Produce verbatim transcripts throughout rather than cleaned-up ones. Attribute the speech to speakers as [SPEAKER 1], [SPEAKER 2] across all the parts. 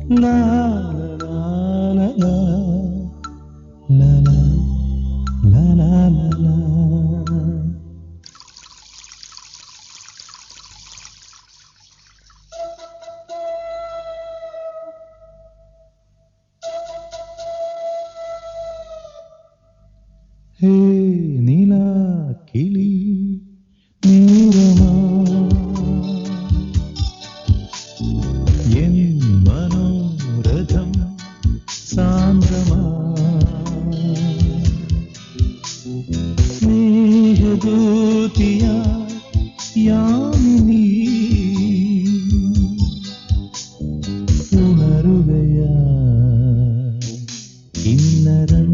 [SPEAKER 1] La la la la la la la la la la. ഹേ നീലാക്കിളി നീരമാ എൻ മനോരഥം സാന്ദ്രമാ സ്നേഹദൂതിയായി യാമിനി ഉണരുകയാ കിന്നരൻ.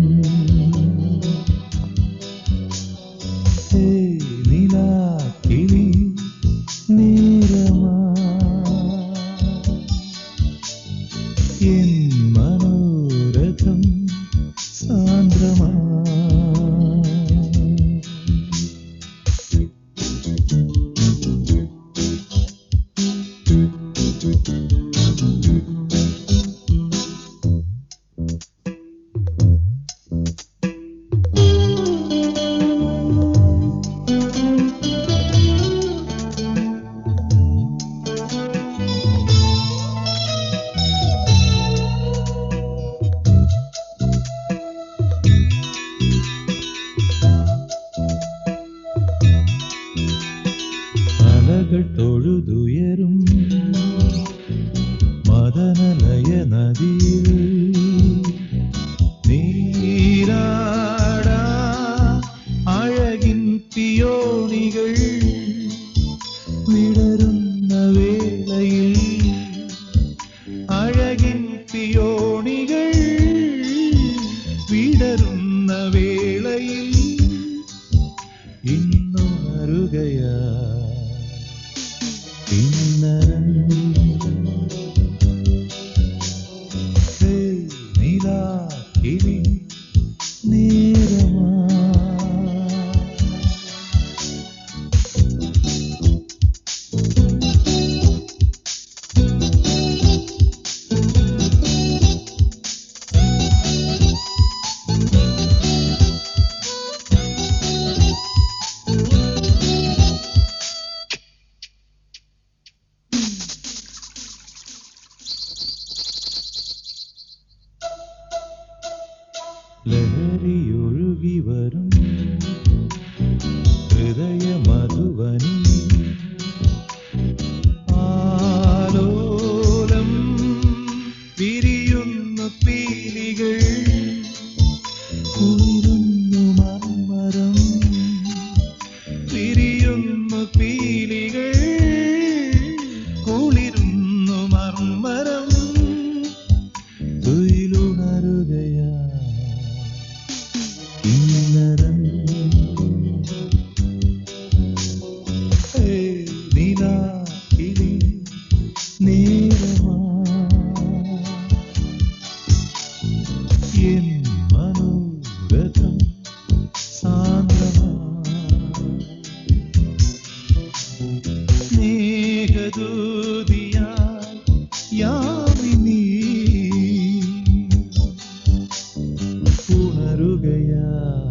[SPEAKER 1] ഹേ നീലാക്കിളി നീരമാ എൻ മനോരഥം സാന്ദ്രമാ. അലകൾ തൊഴുതുയരും മദനലയ നദിയിൽ നീരാടാ അഴകിൻ പിയോണികൾ വിടരുന്ന വേളയിൽ അഴകിൻ പിയോണികൾ വിടരുന്ന വേളയിൽ ഇന്നുണരുകയാ കിന്നരൻ. ഹേ നീലാക്കിളി നീരമാ ലഹരിയൊഴുകി വരും ഹൃദയ മധുവനി ആലോലം വിരിയുന്നു പീലികൾ കുളിരുന്നു മർമരം വിരിയുന്നു പീലികൾ കുളിരുന്നു മർമരം തുയിലുണരുകയാ കിന്നരൻ. ഹേ നീലാക്കിളി നീരമാ എൻ മനോരഥം സാന്ദ്രമാ സ്നേഹദൂതിയായി യാമിനി ഉണരുകയാ